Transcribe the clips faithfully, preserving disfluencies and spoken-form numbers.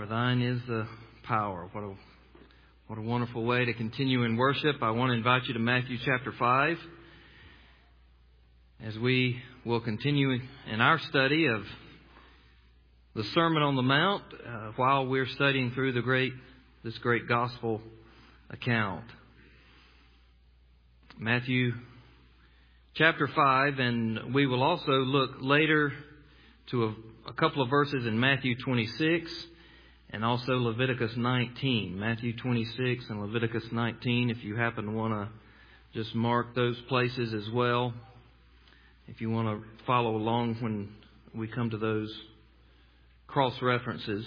For thine is the power. What a, what a wonderful way to continue in worship. I want to invite you to Matthew chapter five as we will continue in our study of the Sermon on the Mount uh, while we're studying through the great this great gospel account. Matthew chapter five, and we will also look later to a, a couple of verses in Matthew twenty-six and also Leviticus nineteen. Matthew twenty-six and Leviticus nineteen, if you happen to want to just mark those places as well. If you want to follow along when we come to those cross references.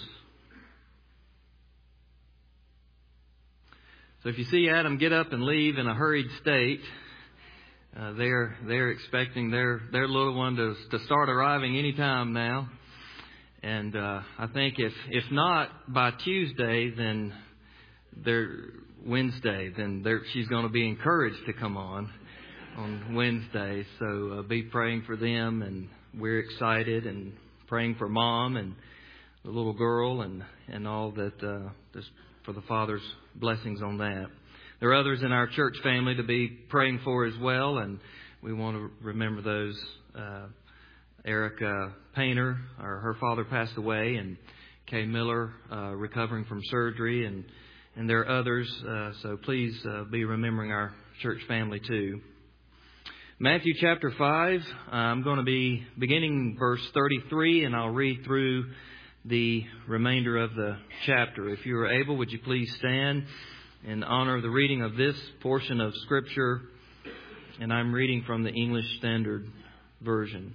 So if you see Adam get up and leave in a hurried state, uh, they're they're expecting their their little one to to start arriving any time now. And uh, I think if if not by Tuesday, then they're Wednesday, then they're, she's going to be encouraged to come on on Wednesday. So uh, be praying for them, and we're excited and praying for Mom and the little girl and and all that. Uh, just for the Father's blessings on that. There are others in our church family to be praying for as well, and we want to remember those. Uh, Erica Painter, or her father passed away, and Kay Miller uh, recovering from surgery, and and there are others. Uh, so please uh, be remembering our church family too. Matthew chapter five. Uh, I'm going to be beginning verse thirty-three, and I'll read through the remainder of the chapter. If you are able, would you please stand in honor of the reading of this portion of Scripture? And I'm reading from the English Standard Version.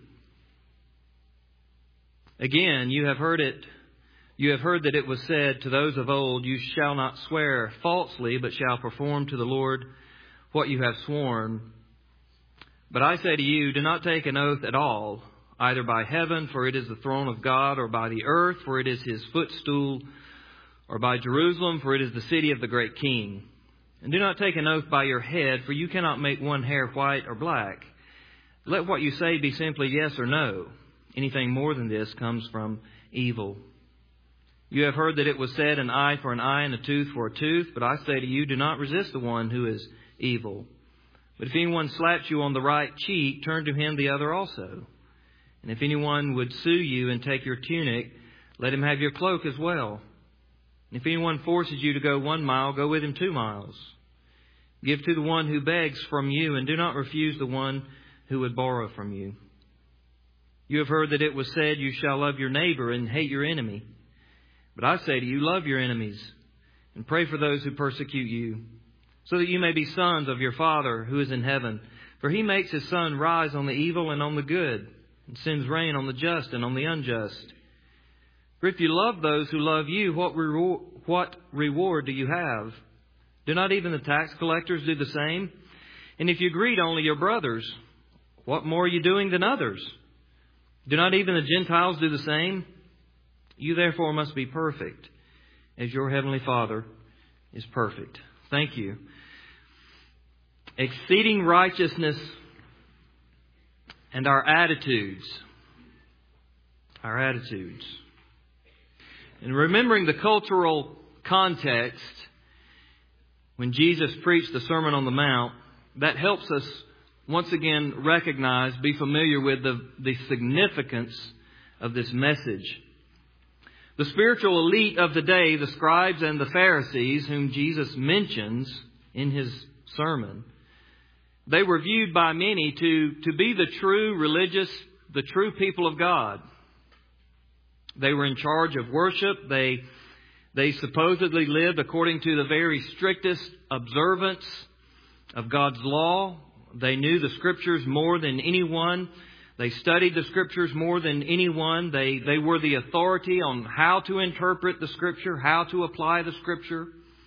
Again, you have heard it. You have heard that it was said to those of old, "You shall not swear falsely, but shall perform to the Lord what you have sworn." But I say to you, do not take an oath at all, either by heaven, for it is the throne of God, or by the earth, for it is His footstool, or by Jerusalem, for it is the city of the great King. And do not take an oath by your head, for you cannot make one hair white or black. Let what you say be simply yes or no. Anything more than this comes from evil. You have heard that it was said, an eye for an eye and a tooth for a tooth. But I say to you, do not resist the one who is evil. But if anyone slaps you on the right cheek, turn to him the other also. And if anyone would sue you and take your tunic, let him have your cloak as well. And if anyone forces you to go one mile, go with him two miles. Give to the one who begs from you, and do not refuse the one who would borrow from you. You have heard that it was said, you shall love your neighbor and hate your enemy. But I say to you, love your enemies and pray for those who persecute you, so that you may be sons of your Father who is in heaven. For He makes His sun rise on the evil and on the good, and sends rain on the just and on the unjust. For if you love those who love you, what reward, what reward do you have? Do not even the tax collectors do the same? And if you greet only your brothers, what more are you doing than others? Do not even the Gentiles do the same? You therefore must be perfect, as your heavenly Father is perfect. Thank you. Exceeding righteousness and our attitudes. Our attitudes. And remembering the cultural context, when Jesus preached the Sermon on the Mount, that helps us once again recognize, be familiar with the, the significance of this message. The spiritual elite of the day, the scribes and the Pharisees, whom Jesus mentions in His sermon, they were viewed by many to, to be the true religious, the true people of God. They were in charge of worship. They, they supposedly lived according to the very strictest observance of God's law. They knew the Scriptures more than anyone. They studied the Scriptures more than anyone. They, they were the authority on how to interpret the Scripture, how to apply the Scripture.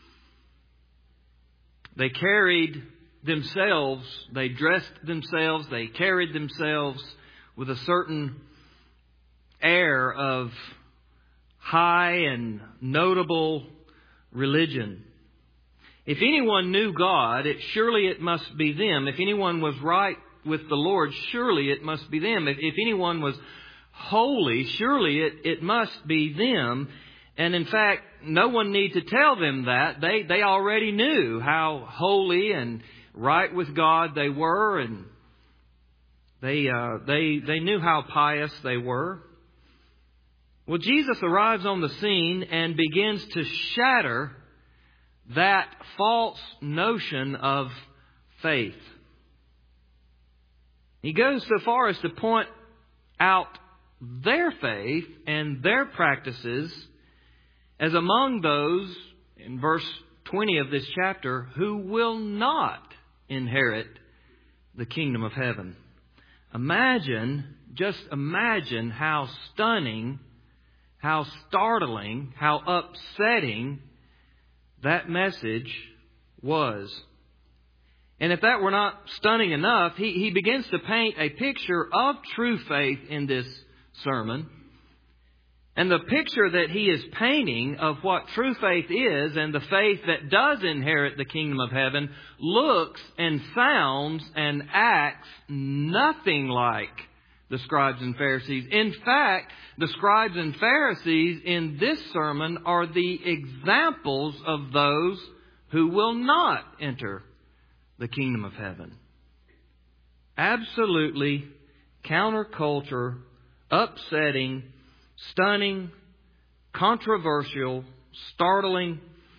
They carried themselves, they dressed themselves, they carried themselves with a certain air of high and notable religion. If anyone knew God, it surely it must be them. If anyone was right with the Lord, surely it must be them. If, if anyone was holy, surely it, it must be them. And in fact, no one need to tell them that. They, they already knew how holy and right with God they were, and they, uh, they, they knew how pious they were. Well, Jesus arrives on the scene and begins to shatter that false notion of faith. He goes so far as to point out their faith and their practices as among those, in verse twenty of this chapter, who will not inherit the kingdom of heaven. Imagine, just imagine how stunning, how startling, how upsetting that message was. And if that were not stunning enough, he, he begins to paint a picture of true faith in this sermon. And the picture that he is painting of what true faith is, and the faith that does inherit the kingdom of heaven, looks and sounds and acts nothing like the scribes and Pharisees. In fact, the scribes and Pharisees in this sermon are the examples of those who will not enter the kingdom of heaven. Absolutely counterculture, upsetting, stunning, controversial, startling.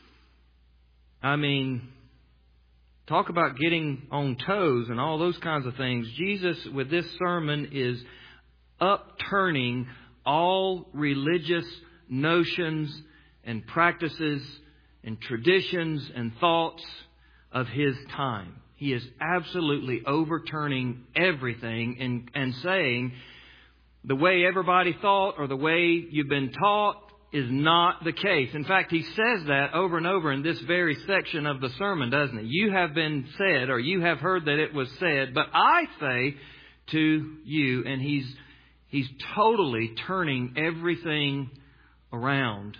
I mean, talk about getting on toes and all those kinds of things. Jesus, with this sermon, is upturning all religious notions and practices and traditions and thoughts of his time. He is absolutely overturning everything and, and saying, the way everybody thought or the way you've been taught is not the case. In fact, he says that over and over in this very section of the sermon, doesn't he? You have been said, or you have heard that it was said, but I say to you. And he's he's totally turning everything around.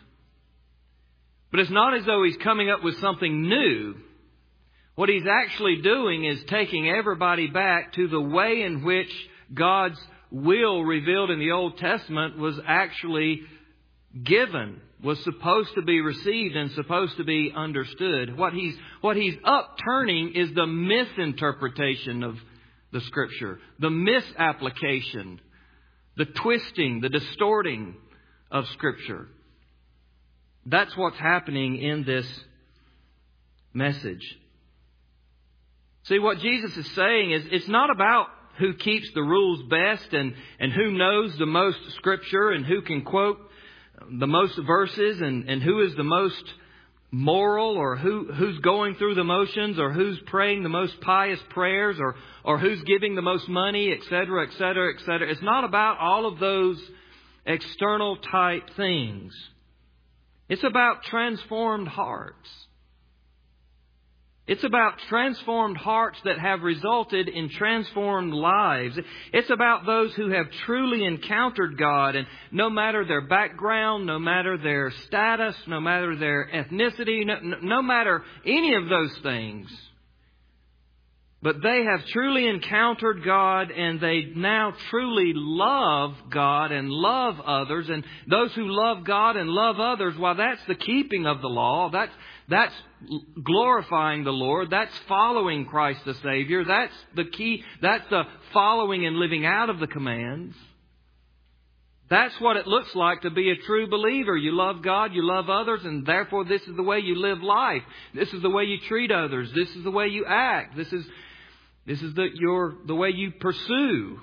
But it's not as though he's coming up with something new. What he's actually doing is taking everybody back to the way in which God's will revealed in the Old Testament was actually given, was supposed to be received and supposed to be understood. What he's, what he's upturning is the misinterpretation of the Scripture, the misapplication, the twisting, the distorting of Scripture. That's what's happening in this message. See, what Jesus is saying is it's not about who keeps the rules best and, and who knows the most Scripture and who can quote the most verses and, and who is the most moral or who, who's going through the motions or who's praying the most pious prayers or, or who's giving the most money, et cetera, et cetera, et cetera. It's not about all of those external type things. It's about transformed hearts. It's about transformed hearts that have resulted in transformed lives. It's about those who have truly encountered God, and no matter their background, no matter their status, no matter their ethnicity, no, no matter any of those things, but they have truly encountered God, and they now truly love God and love others. And those who love God and love others, well, that's the keeping of the law. That's That's glorifying the Lord. That's following Christ the Savior. That's the key. That's the following and living out of the commands. That's what it looks like to be a true believer. You love God, you love others, and therefore this is the way you live life. This is the way you treat others. This is the way you act. This is this is the your the way you pursue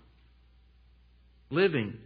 living.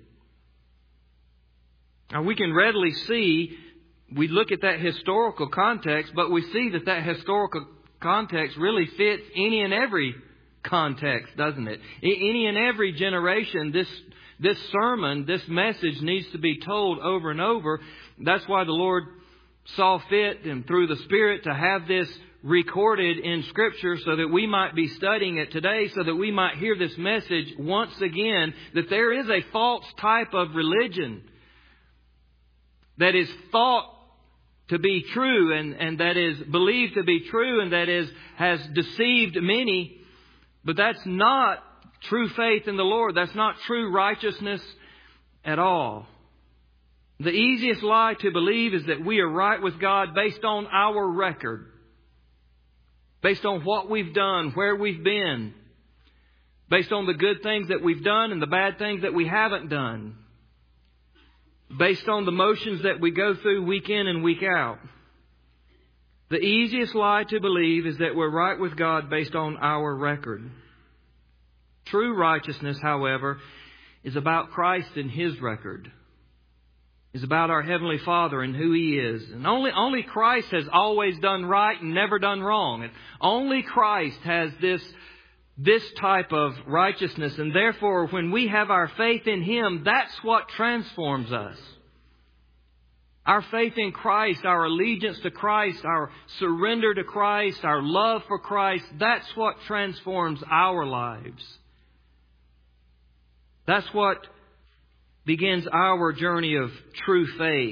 Now we can readily see. We look at that historical context, but we see that that historical context really fits any and every context, doesn't it? Any and every generation, this this sermon, this message needs to be told over and over. That's why the Lord saw fit and through the Spirit to have this recorded in Scripture so that we might be studying it today, so that we might hear this message once again, that there is a false type of religion that is thought to be true and, and that is believed to be true and that is has deceived many. But that's not true faith in the Lord. That's not true righteousness at all. The easiest lie to believe is that we are right with God based on our record. Based on what we've done, where we've been. Based on the good things that we've done and the bad things that we haven't done. Based on the motions that we go through week in and week out. The easiest lie to believe is that we're right with God based on our record. True righteousness, however, is about Christ and His record. Is about our Heavenly Father and who He is. And only, only Christ has always done right and never done wrong. And only Christ has this, this type of righteousness. And therefore, when we have our faith in Him, that's what transforms us. Our faith in Christ, our allegiance to Christ, our surrender to Christ, our love for Christ, that's what transforms our lives. That's what begins our journey of true faith.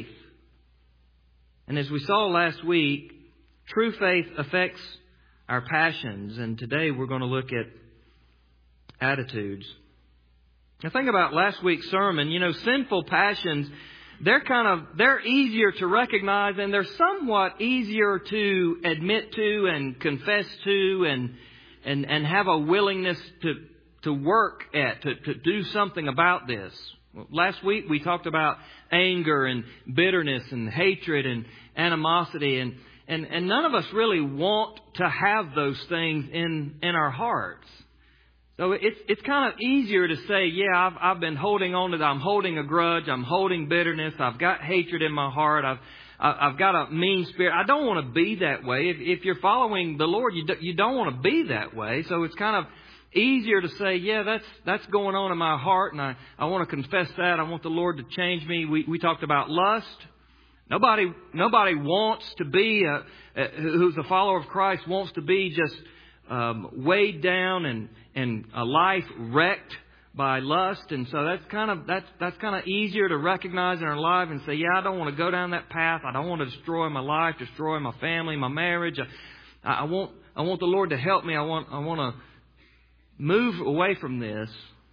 And as we saw last week, true faith affects our passions. And today we're going to look at attitudes. Now think about last week's sermon. You know, sinful passions, they're kind of, they're easier to recognize and they're somewhat easier to admit to and confess to and and, and have a willingness to, to work at, to, to do something about this. Last week we talked about anger and bitterness and hatred and animosity. And, and, and none of us really want to have those things in, in our hearts. So it's, it's kind of easier to say, yeah, I've, I've been holding on to that. I'm holding a grudge. I'm holding bitterness. I've got hatred in my heart. I've, I've got a mean spirit. I don't want to be that way. If, if you're following the Lord, you, do, you don't want to be that way. So it's kind of easier to say, yeah, that's that's going on in my heart, and I, I want to confess that. I want the Lord to change me. We we talked about lust. Nobody nobody wants to be, a, a, who's a follower of Christ, wants to be just um, weighed down and, and a life wrecked by lust. And so that's kind of that's that's kind of easier to recognize in our life and say, yeah, I don't want to go down that path. I don't want to destroy my life, destroy my family, my marriage. I, I want I want the Lord to help me. I want I want to move away from this.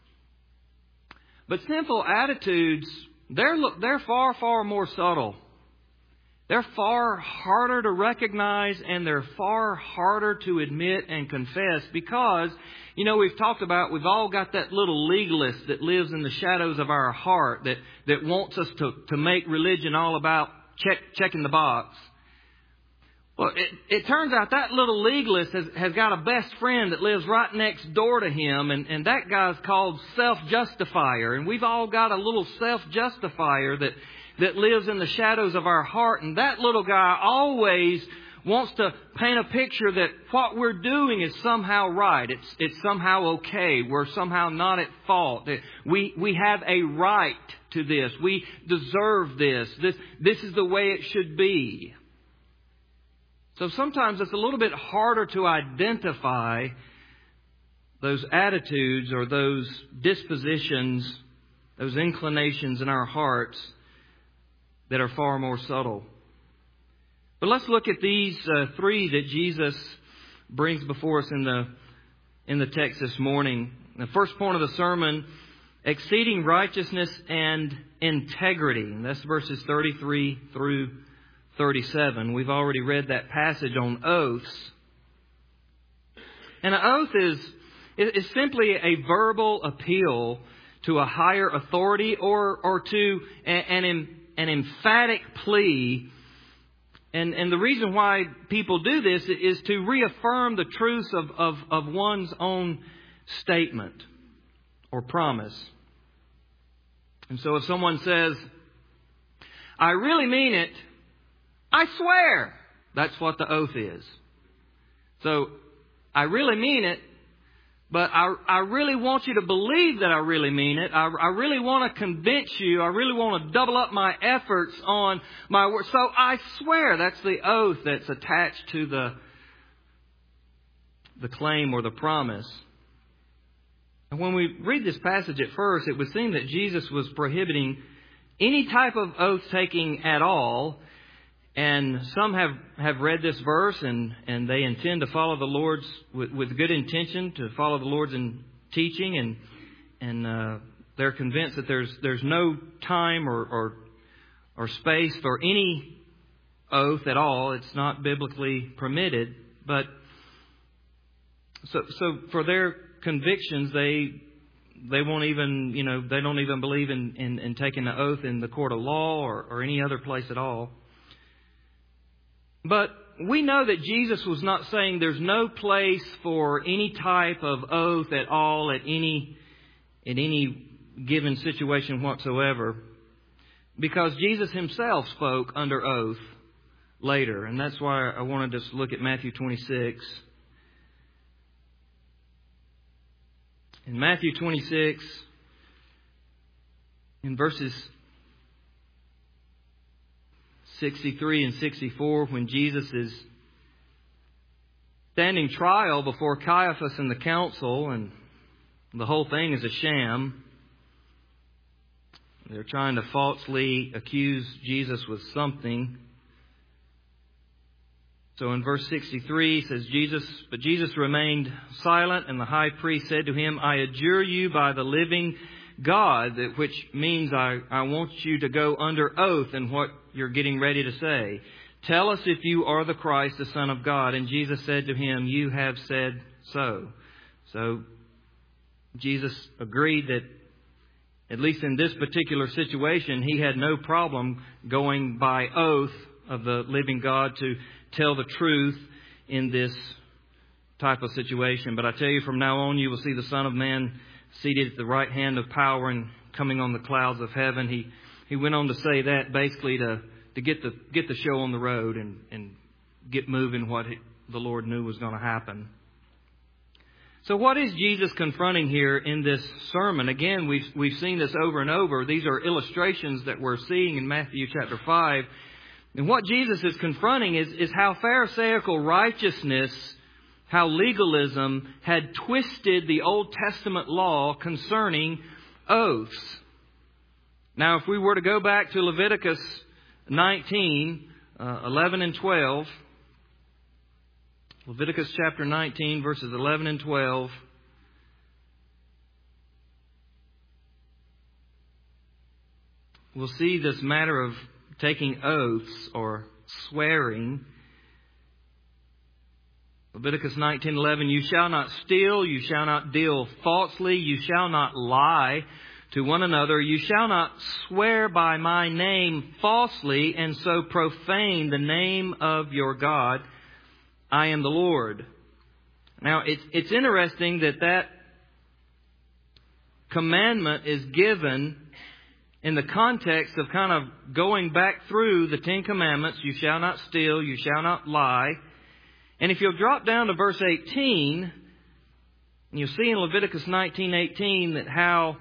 But sinful attitudes, they're they're far, far more subtle. They're far harder to recognize and they're far harder to admit and confess because, you know, we've talked about, we've all got that little legalist that lives in the shadows of our heart that, that wants us to, to make religion all about check, checking the box. Well, it, it turns out that little legalist has, has got a best friend that lives right next door to him, and, and that guy's called self-justifier. And we've all got a little self-justifier that, that lives in the shadows of our heart, and that little guy always wants to paint a picture that what we're doing is somehow right. It's, it's somehow okay. We're somehow not at fault. We, we have a right to this. We deserve this. This, this is the way it should be. So sometimes it's a little bit harder to identify those attitudes or those dispositions, those inclinations in our hearts that are far more subtle. But let's look at these uh, three that Jesus brings before us in the in the text this morning. The first point of the sermon, exceeding righteousness and integrity. And that's verses thirty-three through thirty-seven. We've already read that passage on oaths. And an oath is, is simply a verbal appeal to a higher authority or, or to an, an, an emphatic plea. And, and the reason why people do this is to reaffirm the truth of, of, of one's own statement or promise. And so if someone says, I really mean it, I swear, that's what the oath is. So, I really mean it, but I, I really want you to believe that I really mean it. I, I really want to convince you. I really want to double up my efforts on my word. So, I swear, that's the oath that's attached to the, the claim or the promise. And when we read this passage at first, it would seem that Jesus was prohibiting any type of oath-taking at all. And some have, have read this verse and, and they intend to follow the Lord's, with, with good intention, to follow the Lord's in teaching. And and uh, they're convinced that there's there's no time or, or or space for any oath at all. It's not biblically permitted. But so so for their convictions, they they won't even, you know, they don't even believe in, in, in taking the oath in the court of law or, or any other place at all. But we know that Jesus was not saying there's no place for any type of oath at all at any in any given situation whatsoever, because Jesus himself spoke under oath later. And that's why I wanted to look at Matthew twenty-six. In Matthew twenty-six, in verses sixty-three and sixty-four, when Jesus is standing trial before Caiaphas and the council, and the whole thing is a sham. They're trying to falsely accuse Jesus with something. So in verse sixty-three, it says, Jesus, but Jesus remained silent, and the high priest said to him, I adjure you by the living God, which means I, I want you to go under oath in what you're getting ready to say. Tell us if you are the Christ, the Son of God. And Jesus said to him, you have said so. So Jesus agreed that, at least in this particular situation, he had no problem going by oath of the living God to tell the truth in this type of situation. But I tell you, from now on, you will see the Son of Man seated at the right hand of power and coming on the clouds of heaven. He he went on to say that basically to, to get the get the show on the road and, and get moving what he, the Lord knew was going to happen. So what is Jesus confronting here in this sermon? Again, we've we've seen this over and over. These are illustrations that we're seeing in Matthew chapter five. And what Jesus is confronting is, is how Pharisaical righteousness, how legalism had twisted the Old Testament law concerning oaths. Now, if we were to go back to Leviticus nineteen, uh, eleven and twelve, Leviticus chapter nineteen, verses eleven and twelve. We'll see this matter of taking oaths or swearing. Leviticus nineteen eleven, you shall not steal, you shall not deal falsely, you shall not lie to one another, you shall not swear by my name falsely and so profane the name of your God. I am the Lord. Now, it's, it's interesting that that commandment is given in the context of kind of going back through the Ten Commandments. You shall not steal, you shall not lie. And if you'll drop down to verse eighteen, you'll see in Leviticus nineteen eighteen that how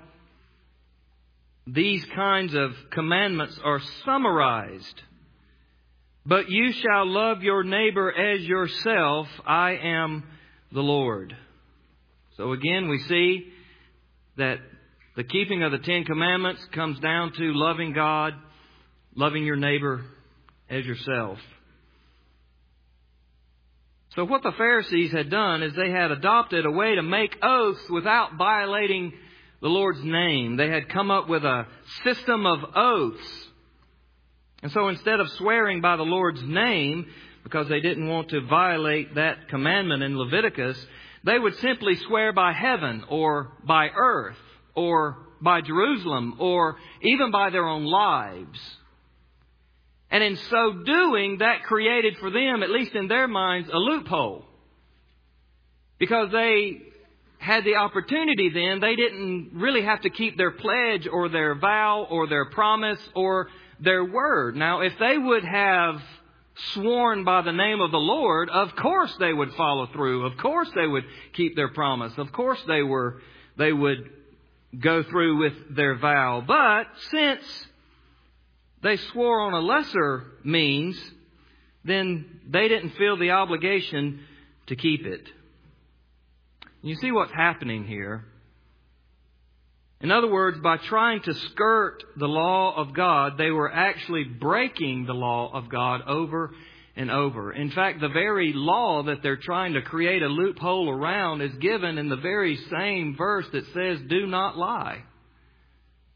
these kinds of commandments are summarized. But you shall love your neighbor as yourself. I am the Lord. So again, we see that the keeping of the Ten Commandments comes down to loving God, loving your neighbor as yourself. So what the Pharisees had done is they had adopted a way to make oaths without violating the Lord's name. They had come up with a system of oaths. And so instead of swearing by the Lord's name, because they didn't want to violate that commandment in Leviticus, they would simply swear by heaven or by earth or by Jerusalem or even by their own lives. And in so doing, that created for them, at least in their minds, a loophole. Because they had the opportunity then, they didn't really have to keep their pledge or their vow or their promise or their word. Now, if they would have sworn by the name of the Lord, of course they would follow through. Of course they would keep their promise. Of course they were, they would go through with their vow. But since they swore on a lesser means, then they didn't feel the obligation to keep it. You see what's happening here? In other words, by trying to skirt the law of God, they were actually breaking the law of God over and over. In fact, the very law that they're trying to create a loophole around is given in the very same verse that says, do not lie.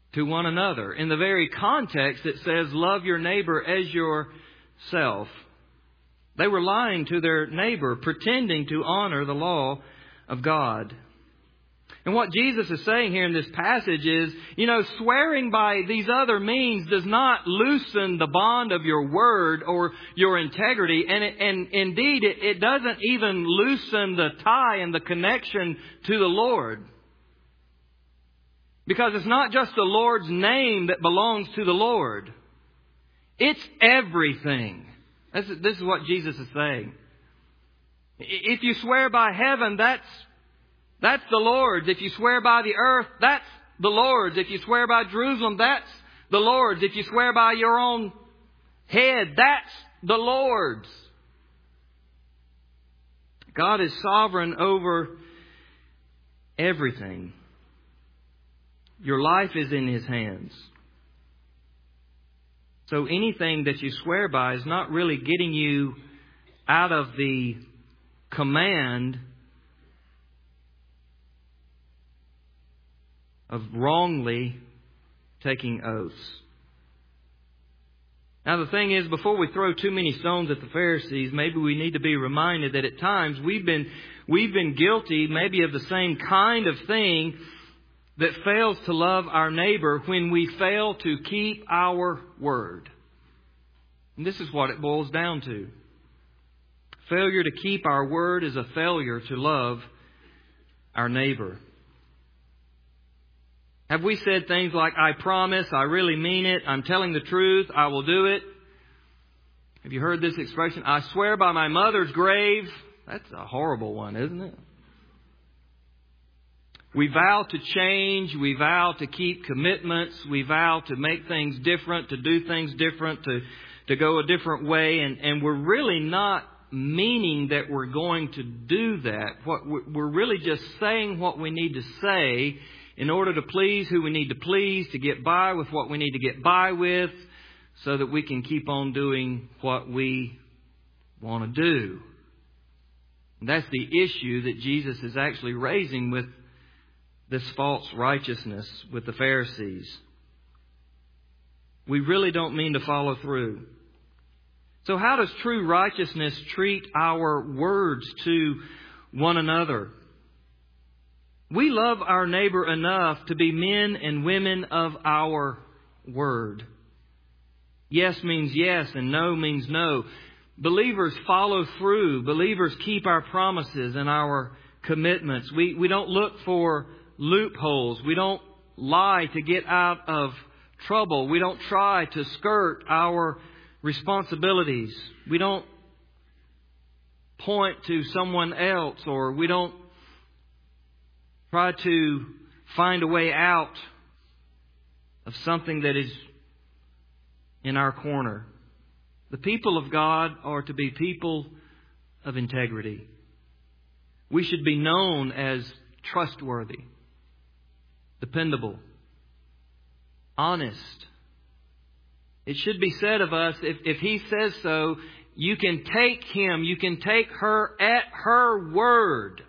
to one another. In the very context, it says, love your neighbor as yourself. They were lying to their neighbor, pretending to honor the law of God. And what Jesus is saying here in this passage is, you know, swearing by these other means does not loosen the bond of your word or your integrity. And, it, and indeed, it, it doesn't even loosen the tie and the connection to the Lord. Because it's not just the Lord's name that belongs to the Lord. It's everything. This is, this is what Jesus is saying. If you swear by heaven, that's That's the Lord's. If you swear by the earth, that's the Lord's. If you swear by Jerusalem, that's the Lord's. If you swear by your own head, that's the Lord's. God is sovereign over everything. Your life is in His hands. So anything that you swear by is not really getting you out of the command of wrongly taking oaths. Now the thing is, before we throw too many stones at the Pharisees, maybe we need to be reminded that at times we've been we've been guilty maybe of the same kind of thing that fails to love our neighbor when we fail to keep our word. And this is what it boils down to. Failure to keep our word is a failure to love our neighbor. Have we said things like, I promise, I really mean it, I'm telling the truth, I will do it? Have you heard this expression, I swear by my mother's grave? That's a horrible one, isn't it? We vow to change, we vow to keep commitments, we vow to make things different, to do things different, to, to go a different way, and, and we're really not meaning that we're going to do that. What we're really just saying what we need to say in order to please who we need to please, to get by with what we need to get by with, so that we can keep on doing what we want to do. And that's the issue that Jesus is actually raising with this false righteousness with the Pharisees. We really don't mean to follow through. So how does true righteousness treat our words to one another? We love our neighbor enough to be men and women of our word. Yes means yes and no means no. Believers follow through. Believers keep our promises and our commitments. We, we don't look for loopholes. We don't lie to get out of trouble. We don't try to skirt our responsibilities. We don't point to someone else, or we don't try to find a way out of something that is in our corner. The people of God are to be people of integrity. We should be known as trustworthy, dependable, honest. It should be said of us, if, if He says so, you can take him, you can take her at her word.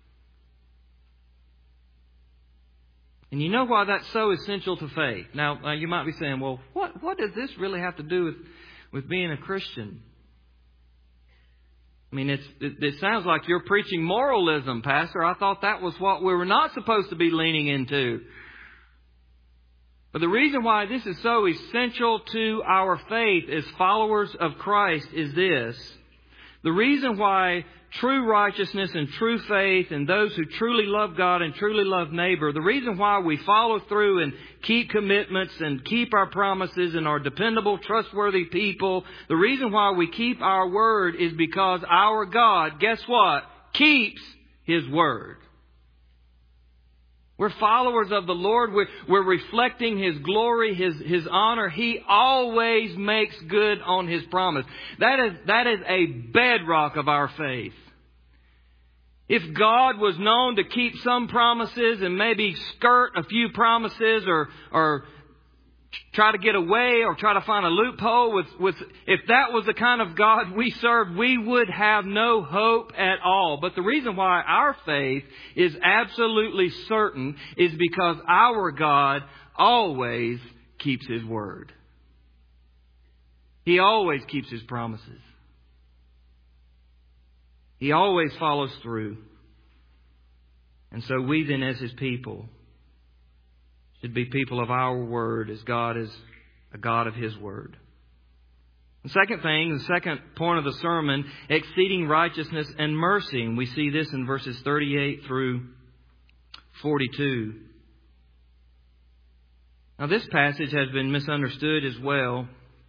And you know why that's so essential to faith. Now, uh, you might be saying, well, what, what does this really have to do with, with being a Christian? I mean, it's, it, it sounds like you're preaching moralism, Pastor. I thought that was what we were not supposed to be leaning into. But the reason why this is so essential to our faith as followers of Christ is this. The reason why true righteousness and true faith and those who truly love God and truly love neighbor, the reason why we follow through and keep commitments and keep our promises and are dependable, trustworthy people, the reason why we keep our word is because our God, guess what? Keeps His word. We're followers of the Lord. We're, we're reflecting His glory, His, His honor. He always makes good on His promise. That is, that is a bedrock of our faith. If God was known to keep some promises and maybe skirt a few promises or, or try to get away or try to find a loophole with, with, if that was the kind of God we served, we would have no hope at all. But the reason why our faith is absolutely certain is because our God always keeps His word. He always keeps His promises. He always follows through. And so we then, as His people, should be people of our word, as God is a God of His word. The second thing, the second point of the sermon, exceeding righteousness and mercy. And we see this in verses thirty-eight through forty-two. Now, this passage has been misunderstood as well.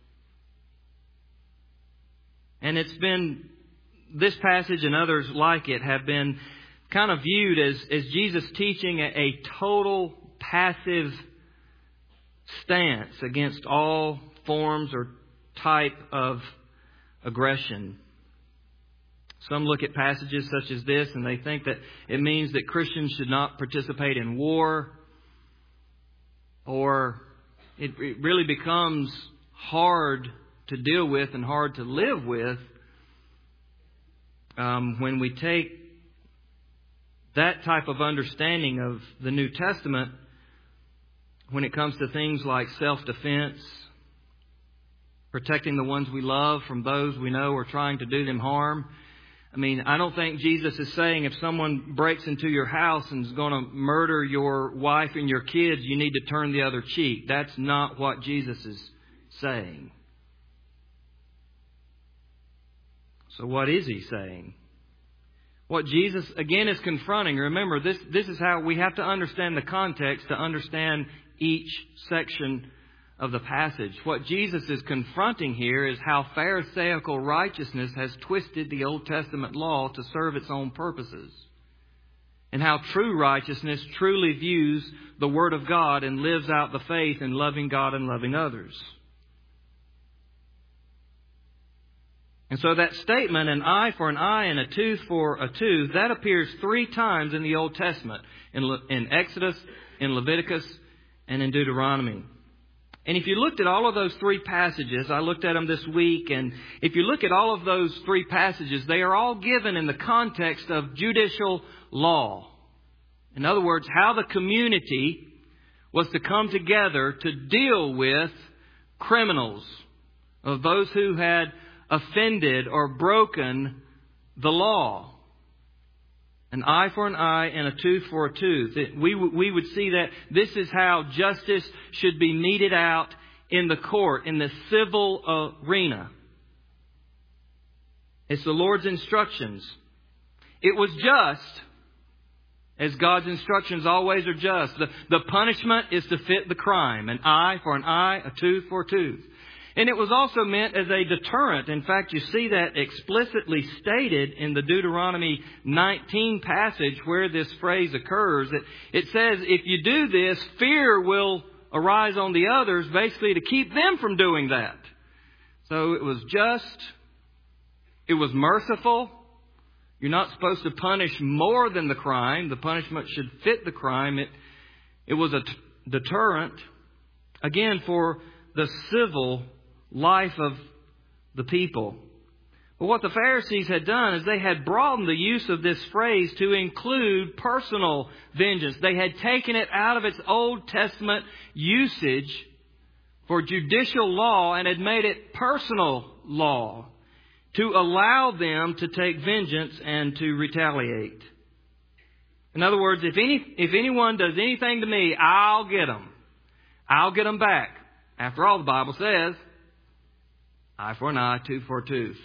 And it's been, this passage and others like it have been kind of viewed as, as Jesus teaching a, a total passive stance against all forms or type of aggression. Some look at passages such as this and they think that it means that Christians should not participate in war, or it, it really becomes hard to deal with and hard to live with um, when we take that type of understanding of the New Testament when it comes to things like self-defense, protecting the ones we love from those we know are trying to do them harm. I mean, I don't think Jesus is saying if someone breaks into your house and is going to murder your wife and your kids, you need to turn the other cheek. That's not what Jesus is saying. So what is He saying? What Jesus, again, is confronting. Remember, this, this is how we have to understand the context to understand each section of the passage. What Jesus is confronting here is how Pharisaical righteousness has twisted the Old Testament law to serve its own purposes, and how true righteousness truly views the Word of God and lives out the faith in loving God and loving others. And so that statement, an eye for an eye and a tooth for a tooth, that appears three times in the Old Testament, in, Le- in Exodus, in Leviticus, and in Deuteronomy. And if you looked at all of those three passages, I looked at them this week, and if you look at all of those three passages, they are all given in the context of judicial law. In other words, how the community was to come together to deal with criminals, of those who had offended or broken the law. An eye for an eye and a tooth for a tooth. It, we, we would see that this is how justice should be meted out in the court, in the civil arena. It's the Lord's instructions. It was just, as God's instructions always are just. The, the punishment is to fit the crime. An eye for an eye, a tooth for a tooth. And it was also meant as a deterrent. In fact, you see that explicitly stated in the Deuteronomy nineteen passage where this phrase occurs. It, it says, if you do this, fear will arise on the others, basically to keep them from doing that. So it was just, it was merciful. You're not supposed to punish more than the crime. The punishment should fit the crime. It, it was a t- deterrent, again, for the civil life of the people. But what the Pharisees had done is they had broadened the use of this phrase to include personal vengeance. They had taken it out of its Old Testament usage for judicial law and had made it personal law to allow them to take vengeance and to retaliate. In other words, if any if anyone does anything to me, I'll get them. I'll get them back. After all, the Bible says, eye for an eye, tooth for a tooth.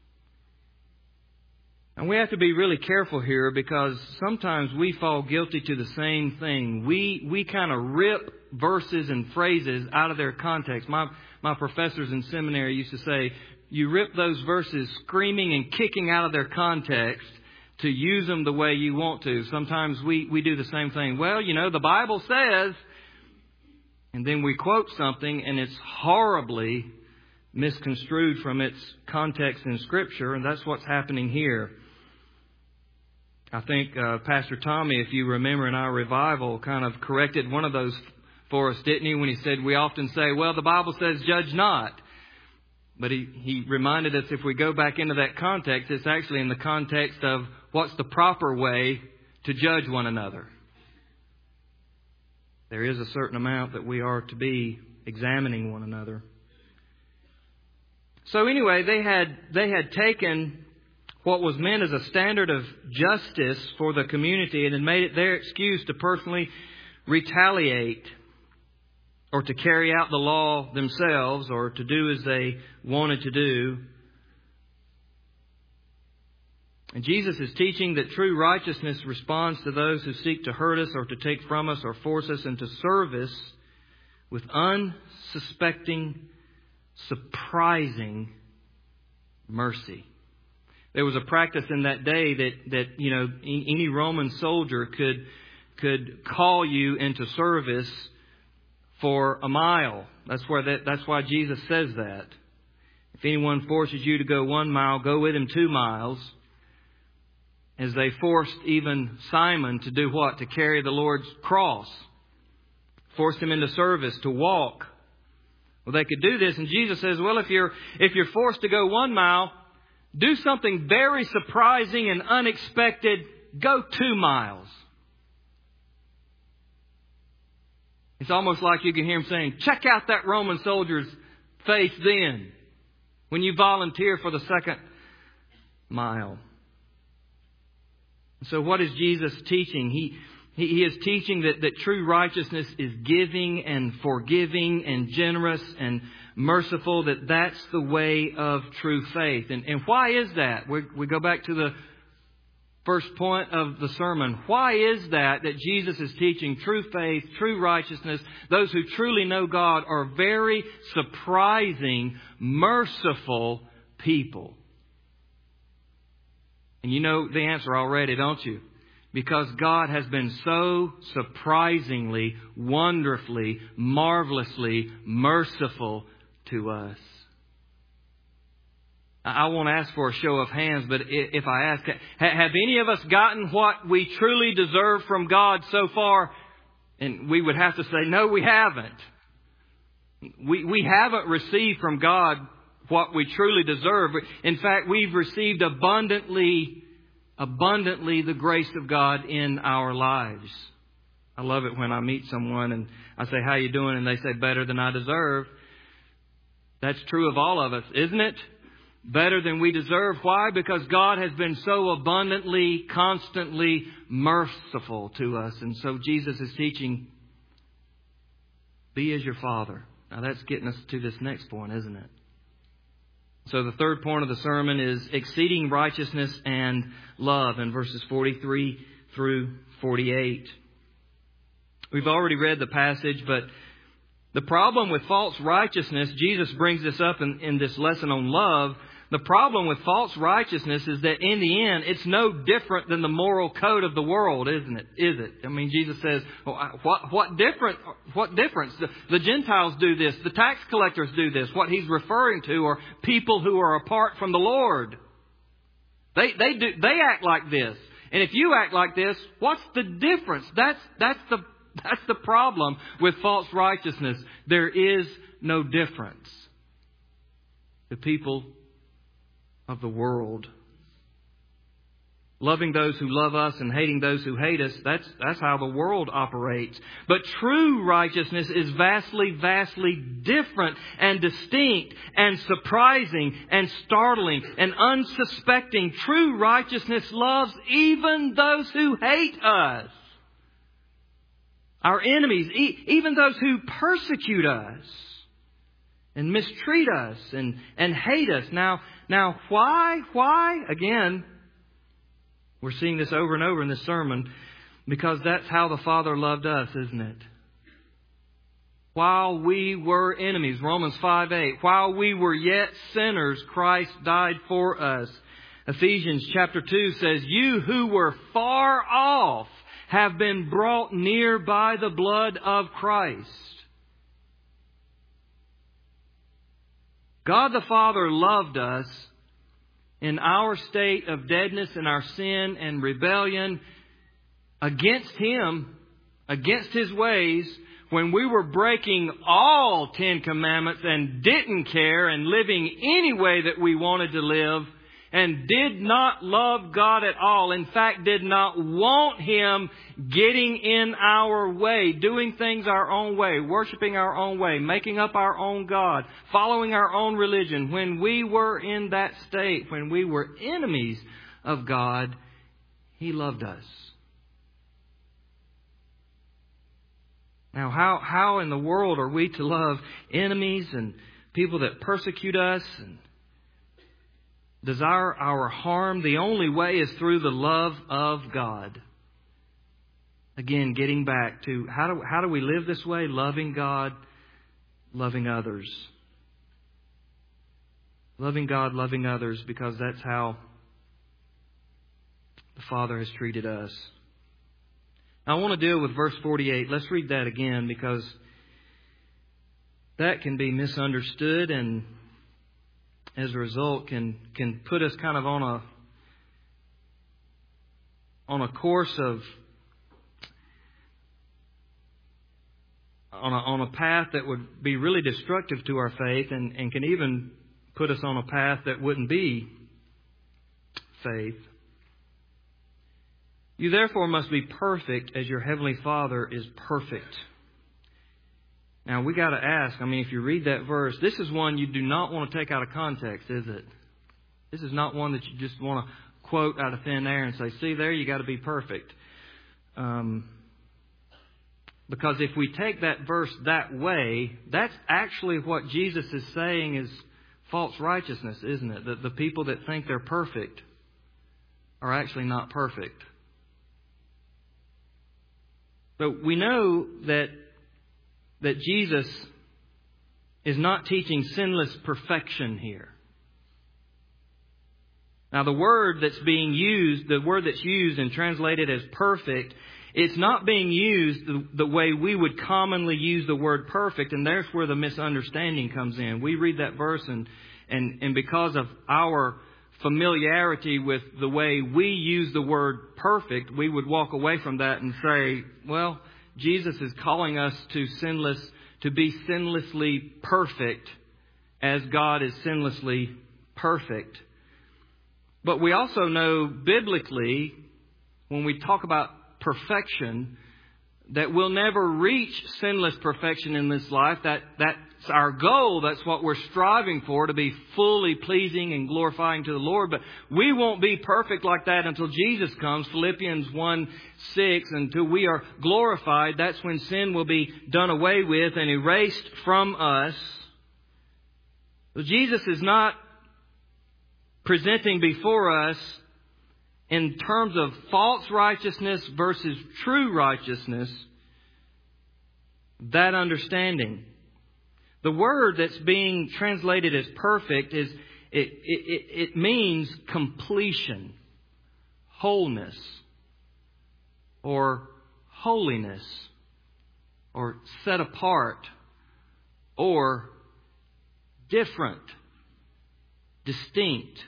And we have to be really careful here because sometimes we fall guilty to the same thing. We we kind of rip verses and phrases out of their context. My my professors in seminary used to say, you rip those verses screaming and kicking out of their context to use them the way you want to. Sometimes we, we do the same thing. Well, you know, the Bible says, and then we quote something and it's horribly misconstrued from its context in Scripture, and that's what's happening here. I think uh, Pastor Tommy, if you remember in our revival, kind of corrected one of those for us, didn't he, when he said we often say, well, the Bible says judge not. But he, he reminded us if we go back into that context, it's actually in the context of what's the proper way to judge one another. There is a certain amount that we are to be examining one another. So anyway, they had they had taken what was meant as a standard of justice for the community and had made it their excuse to personally retaliate or to carry out the law themselves or to do as they wanted to do. And Jesus is teaching that true righteousness responds to those who seek to hurt us or to take from us or force us into service with unsuspecting, surprising mercy. There was a practice in that day that, that you know, any Roman soldier could could call you into service for a mile. That's where that that's why Jesus says that. If anyone forces you to go one mile, go with him two miles. As they forced even Simon to do what? To carry the Lord's cross. Forced him into service, to walk. Well, they could do this, and Jesus says, well, if you're if you're forced to go one mile, do something very surprising and unexpected. Go two miles. It's almost like you can hear him saying, check out that Roman soldier's face then, when you volunteer for the second mile. So what is Jesus teaching? He, he, he is teaching that, that true righteousness is giving and forgiving and generous and merciful, that that's the way of true faith. And, and why is that? We, we go back to the first point of the sermon. Why is that that Jesus is teaching true faith, true righteousness? Those who truly know God are very surprising, merciful people. And you know the answer already, don't you? Because God has been so surprisingly, wonderfully, marvelously merciful to us. I won't ask for a show of hands, but if I ask, have any of us gotten what we truly deserve from God so far? And we would have to say, no, we haven't. We, we haven't received from God what we truly deserve. In fact, we've received abundantly, abundantly the grace of God in our lives. I love it when I meet someone and I say, how you doing? And they say, better than I deserve. That's true of all of us, isn't it? Better than we deserve. Why? Because God has been so abundantly, constantly merciful to us. And so Jesus is teaching, be as your Father. Now that's getting us to this next point, isn't it? So the third point of the sermon is exceeding righteousness and love in verses forty-three through forty-eight. We've already read the passage, but the problem with false righteousness, Jesus brings this up in, in this lesson on love. The problem with false righteousness is that in the end, it's no different than the moral code of the world, isn't it? Is it? I mean, Jesus says, well, what, what different, what difference? The, the Gentiles do this. The tax collectors do this. What he's referring to are people who are apart from the Lord. They, they do, they act like this. And if you act like this, what's the difference? That's, that's the, that's the problem with false righteousness. There is no difference. The people of the world, loving those who love us and hating those who hate us, that's that's how the world operates. But true righteousness is vastly, vastly different and distinct and surprising and startling and unsuspecting. True righteousness loves even those who hate us. Our enemies, e- even those who persecute us and mistreat us and, and hate us. Now, now, why? Why? Again, we're seeing this over and over in this sermon because that's how the Father loved us, isn't it? While we were enemies, Romans five eight, while we were yet sinners, Christ died for us. Ephesians chapter two says, you who were far off have been brought near by the blood of Christ. God the Father loved us in our state of deadness and our sin and rebellion against Him, against His ways, when we were breaking all Ten Commandments and didn't care and living any way that we wanted to live. and did not love God at all. In fact, did not want Him getting in our way, doing things our own way, worshiping our own way, making up our own God, following our own religion. When we were in that state, when we were enemies of God, He loved us. Now, how, how in the world are we to love enemies and people that persecute us and desire our harm? The only way is through the love of God. Again, getting back to how do, how do we live this way? Loving God, loving others. Loving God, loving others, because that's how the Father has treated us. I want to deal with verse forty-eight. Let's read that again, because that can be misunderstood and as a result can can put us kind of on a on a course of on a, on a path that would be really destructive to our faith, and, and can even put us on a path that wouldn't be faith. You therefore must be perfect as your Heavenly Father is perfect. Now, we got to ask, I mean, if you read that verse, this is one you do not want to take out of context, is it? This is not one that you just want to quote out of thin air and say, see there, you got to be perfect. Um, because if we take that verse that way, that's actually what Jesus is saying is false righteousness, isn't it? That the people that think they're perfect are actually not perfect. But we know that that Jesus is not teaching sinless perfection here. Now, the word that's being used, the word that's used and translated as perfect, it's not being used the, the way we would commonly use the word perfect, and there's where the misunderstanding comes in. We read that verse, and and, and because of our familiarity with the way we use the word perfect, we would walk away from that and say, well, Jesus is calling us to sinless, to be sinlessly perfect as God is sinlessly perfect. But we also know biblically, when we talk about perfection, that we'll never reach sinless perfection in this life. That that's our goal. That's what we're striving for, to be fully pleasing and glorifying to the Lord. But we won't be perfect like that until Jesus comes. Philippians one six, until we are glorified, that's when sin will be done away with and erased from us. But Jesus is not presenting before us in terms of false righteousness versus true righteousness, that understanding. The word that's being translated as perfect is it, it, it means completion, wholeness, or holiness, or set apart, or different, distinct.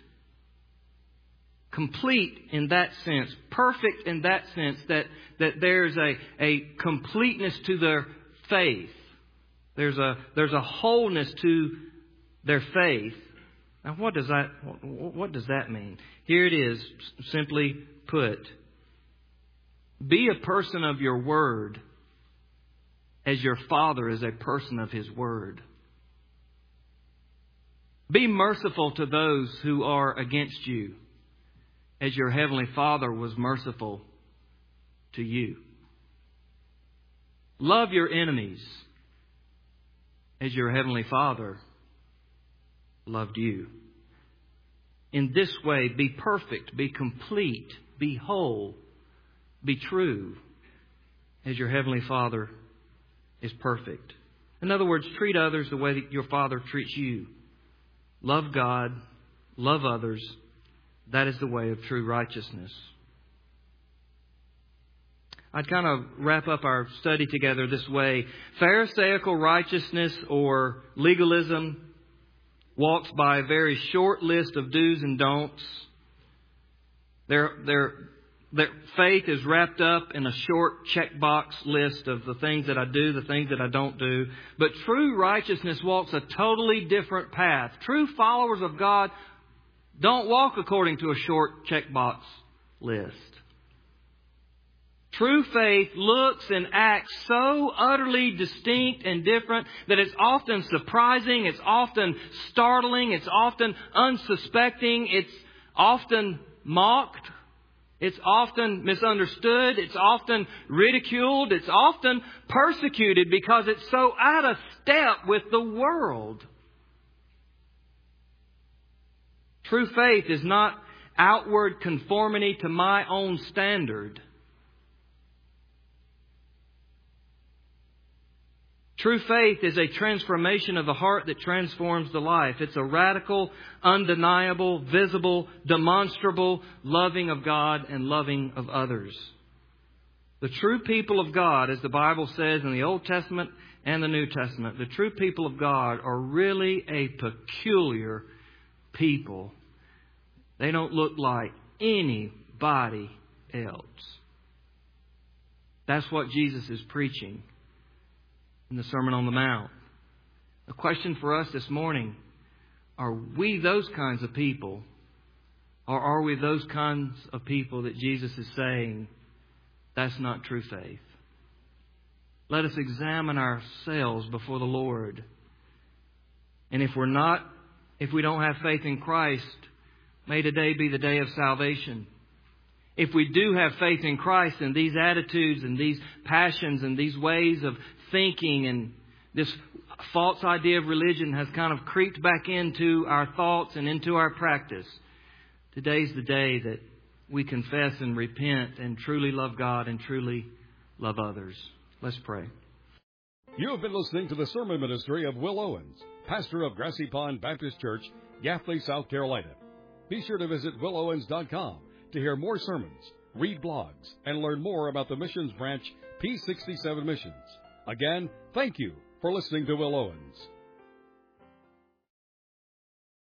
Complete in that sense, perfect in that sense, that, that there's a, a completeness to their faith. There's a, there's a wholeness to their faith. Now, what does that, what does that mean? Here it is, simply put. Be a person of your word as your Father is a person of His word. Be merciful to those who are against you, as your Heavenly Father was merciful to you. Love your enemies as your Heavenly Father loved you. In this way, be perfect, be complete, be whole, be true, as your Heavenly Father is perfect. In other words, treat others the way that your Father treats you. Love God, love others. That is the way of true righteousness. I'd kind of wrap up our study together this way. Pharisaical righteousness or legalism walks by a very short list of do's and don'ts. Their, their, their faith is wrapped up in a short checkbox list of the things that I do, the things that I don't do. But true righteousness walks a totally different path. True followers of God Don't walk according to a short checkbox list. True faith looks and acts so utterly distinct and different that it's often surprising, it's often startling, it's often unsuspecting, it's often mocked, it's often misunderstood, it's often ridiculed, it's often persecuted because it's so out of step with the world. True faith is not outward conformity to my own standard. True faith is a transformation of the heart that transforms the life. It's a radical, undeniable, visible, demonstrable loving of God and loving of others. The true people of God, as the Bible says in the Old Testament and the New Testament, the true people of God are really a peculiar people. They don't look like anybody else. That's what Jesus is preaching in the Sermon on the Mount. The question for us this morning, are we those kinds of people? Or are we those kinds of people that Jesus is saying, that's not true faith? Let us examine ourselves before the Lord. And if we're not, if we don't have faith in Christ, may today be the day of salvation. If we do have faith in Christ and these attitudes and these passions and these ways of thinking and this false idea of religion has kind of creeped back into our thoughts and into our practice, today's the day that we confess and repent and truly love God and truly love others. Let's pray. You have been listening to the sermon ministry of Will Owens, pastor of Grassy Pond Baptist Church, Gaffney, South Carolina. Be sure to visit will owens dot com to hear more sermons, read blogs, and learn more about the missions branch P sixty-seven Missions. Again, thank you for listening to Will Owens.